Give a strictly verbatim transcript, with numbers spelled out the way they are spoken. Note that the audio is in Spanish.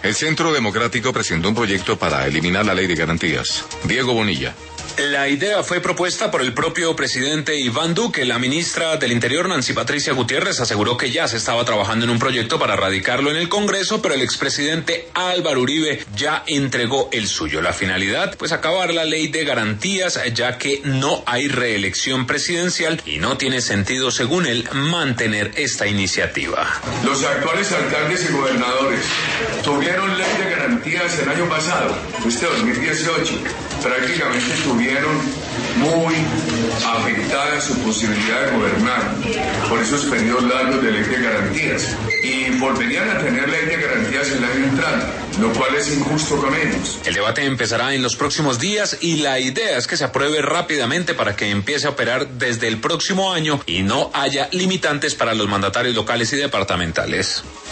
El Centro Democrático presentó un proyecto para eliminar la ley de garantías. Diego Bonilla. La idea fue propuesta por el propio presidente Iván Duque. La ministra del Interior, Nancy Patricia Gutiérrez, aseguró que ya se estaba trabajando en un proyecto para radicarlo en el Congreso, pero el expresidente Álvaro Uribe ya entregó el suyo. La finalidad, pues acabar la ley de garantías, ya que no hay reelección presidencial y no tiene sentido, según él, mantener esta iniciativa. Los actuales alcaldes y gobernadores tuvieron ley de garantías el año pasado, este dos mil dieciocho. Prácticamente tuvieron muy afectada su posibilidad de gobernar por esos periodos largos de ley de garantías y volverían a tener ley de garantías el año entrante, lo cual es injusto con ellos. El debate empezará en los próximos días y la idea es que se apruebe rápidamente para que empiece a operar desde el próximo año y no haya limitantes para los mandatarios locales y departamentales.